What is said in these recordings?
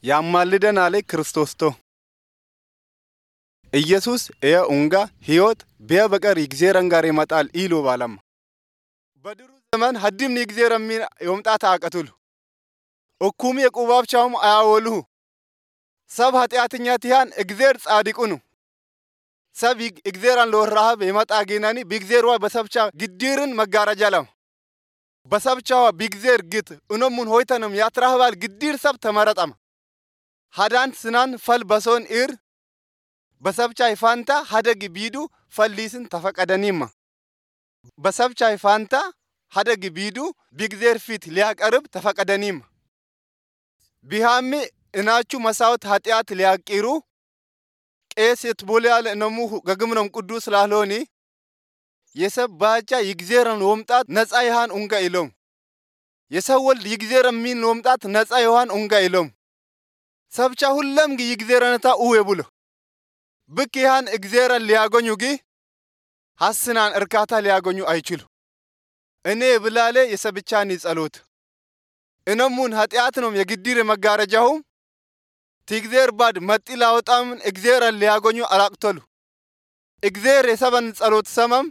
ያማልደናል ክርስቶስቶ ኢየሱስ ኡንጋ ሕይወት በበቀር ይግዜረን ጋር ይመጣል ኢሉ ባለም በድሩ ዘመን ሀዲም ይግዜረን ሚን ይወምጣታ አቀቱሉ እኩም የቁባብቻውም አያወሉ ሰብ ኃጢአተኛቲያን እግዚአብሔር ጻድቁኑ ሰብ እግዚአብሔርን ለወራብ ይመጣ ገናኒ በእግዚአብሔር በሰብቻ ግዲርን መጋረጃለም በሰብቻው በእግዚአብሔር ግት እነሙን ሆይተንም ያትራህባል ግዲር ሰብ ተመረጠም ሀዳን ስናን ፈል በሶን ኢር በሰብቻ ይፋንታ ሀደግ ቢዱ ፈልሊስን ተፈቀደኒማ በሰብቻ ይፋንታ ሀደግ ቢዱ በእግዚአብሔር ፊት ሊያቀርብ ተፈቀደኒማ ቢሃሚ እናቹ መሳውት ኃጢአት ሊያቂሩ ቄስ የትቦሊያል ነሙ ገግምነም ቅዱስ ላልሆኒ የሰብ ባጫ ይግዜረን ወምጣት ነፃ ይሃን ኡንጋ ኢሎም የሰወል ይግዜረን ሚን ወምጣት ነፃ ይሃን ኡንጋ ኢሎም ሰብቻ ሁለም ይግዜረንታ ውየቡሉ ብክ ይሃን እግዚአብሔርን ሊያገኙ ሐስናን እርካታ ሊያገኙ አይችሉ እኔ ብላለ የሰብቻኒ ጸሎት እነሙን ኃጢአት ነው የግዲር መጋረጃው ትግዜር ባድ መጥላ ወጣም እግዚአብሔርን ሊያገኙ አላቅተሉ እግዚአብሔር የሰበን ጸሎት ሰማም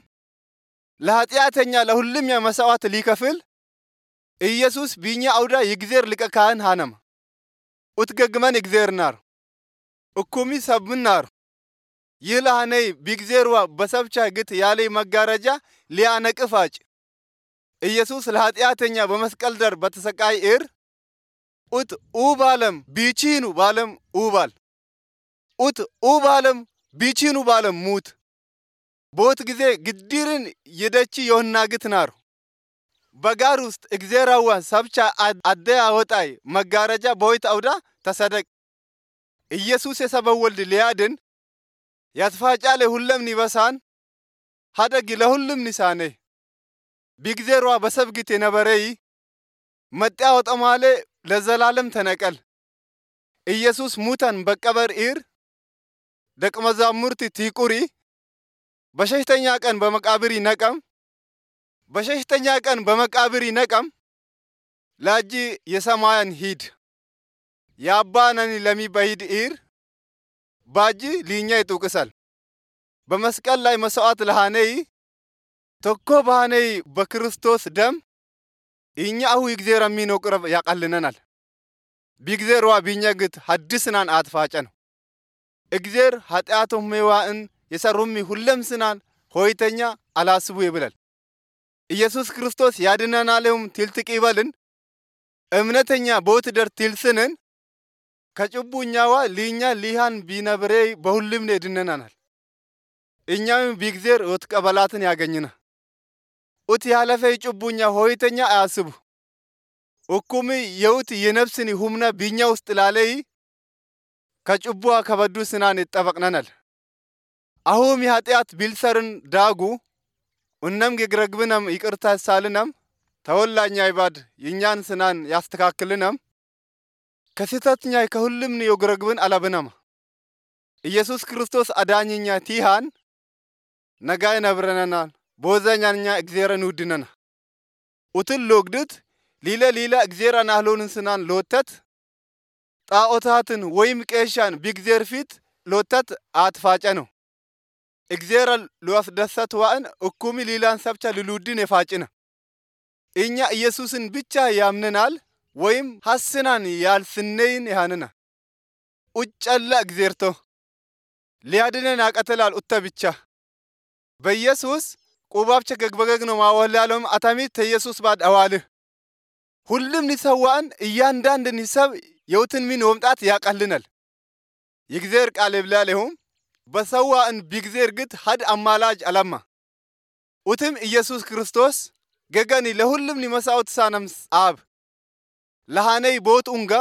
ለኃጢአተኛ ለሁሉም የመስዋዕት ሊከፍል ኢየሱስ ቢኛ አውዳ የእግዚአብሔር ሊቀ ካህን ሃነም ኡትገግመን እግዚአብሔር ናር እኩሚ ሰብናር ይላህነይ በእግዚአብሔርዋ በሰብቻ ግት ያለ መጋረጃ ሊያነቅፋጭ ኢየሱስ ለኃጢአተኛ በመስቀል ዳር በተሰቃይ ኢር ኡት ኡባለም ቢቺኑ ባለም ኡባል ኡት ኡባለም ቢቺኑ ባለም ሙት ቦት ጊዜ ግዲርን የደቺ የሆና ግትናር በጋር ውስጥ እግዚአብሔርዋ ሰብቻ አደያ ወጣይ መጋረጃ ቦይት አውዳ ተሰደቅ ኢየሱስ የሰበወልድ ሊያድን ያትፋጫለ ሁሉም ንበሳን ሀደግ ለሁሉም ንሳኔ በእግዚአብሔርዋ በሰብግት የነበረይ መጣ ወጣማለ ለዘላለም ተነቀል ኢየሱስ ሙታን በቀበር ኢር ደቅመዛሙርት ቲቁሪ በሸሽተኛ ቀን በመቃብር ይነቀም በሸሽተኛ ቀን በመቃብር ይነቀም ላጂ የሰማያን ሂድ ያባናኒ ለሚበሂድ ኢር ባጂ ሊኛ ይጡቅሳል በመስቀል ላይ መስዋዕት ለሃነይ ተኮ ባነይ በክርስቶስ ደም እኛው እግዚአብሔር ሚኖ ቅረብ ያቀልነናል በእግዚአብሔርዋ ቢኛግት ሐዲስናን አትፋጨን እግዚአብሔር ኃጢአቶም መዋእን የሰሩም ሁሉም ስናን ሆይተኛ አላስቡ ይብላል ኢየሱስ ክርስቶስ ያድነናልም ትልትቅ ይበልን እምነተኛ ቦት ደር ትልስነን ከጭቡኛዋ ሊኛ ሊሃን ቢነብሬ በሁሉም ነድነናል እኛም በእግዚአብሔር ወትቀበላትን ያገኝና ኡት ያለፈይ ጭቡኛ ሆይተኛ አያስቡ እኩም የውት የነፍስኒ ሁምና ቢኛ ውስጥ ላለይ ከጭቡዋ ከበዱ ስናን ይጠበቅናል አሁን የኃጢአት ቢልሰርን ዳጉ እነም ግግረግብናም ይቅርታ ሳልናም ተወላኛ ይባድ የኛን ስናን ያስተካክልናም ከስተትኛ ከሁሉም ነው ግረግብን አላብናም ኢየሱስ ክርስቶስ አዳኝኛ ቲሃን ነጋይ ነብረናና ቦዛኛኛ እግዚአብሔርን ውድነና ኡትል ሎግድት ሊላ እግዚአብሔርን አህሎንን ስናን ሎተት ጣዖታትን ወይም ቄሻን በእግዚአብሔር ፊት ሎተት አትፋጨ ነው እግዚአብሔር ለወስደሰት ዋን እኩሚ ሊላን ሰብቻ ልሉድን የፋጭነ እኛ ኢየሱስን ብቻ ያምነናል ወይም ሐስናን ያልስነይን ያነና ኡጨላ እግዚአብሔርቶ ሊያድነን አቀተላል ኡተ ብቻ በኢየሱስ ቁባብቸ ገግበገግ ነው ማወላለም አታሚት ኢየሱስ ባድ አዋል ሁሉም ንሰዋን እያንዳንድ ንሰብ የውትን ምን ወምጣት ያቀልናል የእግዚአብሔር ቃል ይብላለሁም በሰዋን በእግዚአብሔር ግት ሀድ አማላጅ አላማ ኡትም ኢየሱስ ክርስቶስ ገገኒ ለሁሉም ንመሳውት ሳነምስ አብ ለሃነይ ቦት ኡንጋ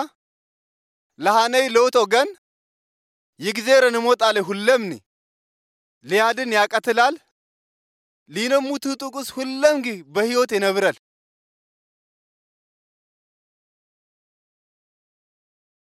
ለሃነይ ሎቶ ገን የእግዚአብሔርን ሞጣለ ሁሉምኒ ሊያድን ያቀትላል ሊነሙት ጥቁስ ሁሉም በህይወት ይነብራል